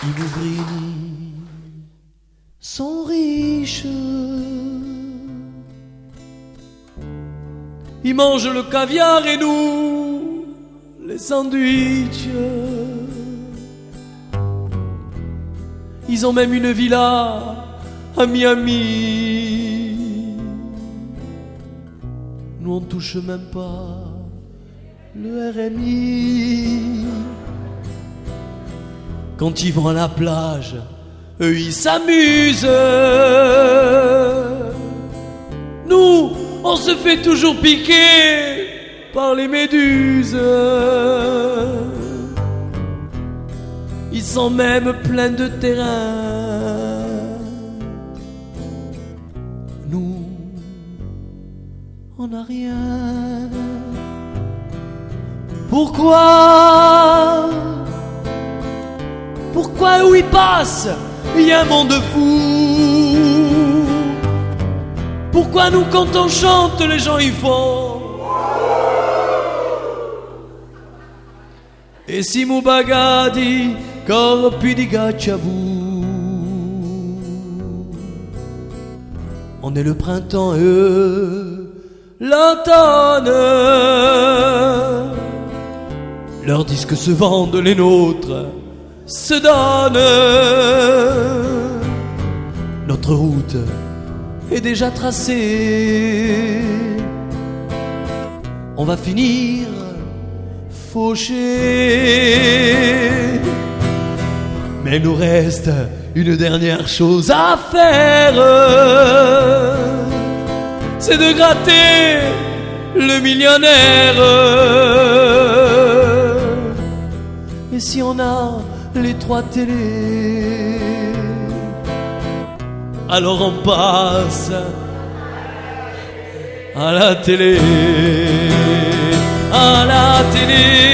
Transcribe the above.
Les ouvriers sont riches. Ils mangent le caviar et nous les sandwichs. Ils ont même une villa à Miami. Nous on touche même pas le RMI. Quand ils vont à la plage, eux ils s'amusent. Nous, on se fait toujours piquer par les méduses. Ils sont même pleins de terrain. Nous, on n'a rien. Pourquoi où ils passent, il y a un monde fou? Pourquoi nous quand on chante, les gens y font? E siamo pagati corpi di cacciavù. On est le printemps et eux l'automne. Leurs disques se vendent, les nôtres se donnent. Notre route est déjà tracée. On va finir fauché. Mais il nous reste une dernière chose à faire. C'est de gratter le millionnaire. Et si on a les 3 télés, alors on passe à la télé. À la télé.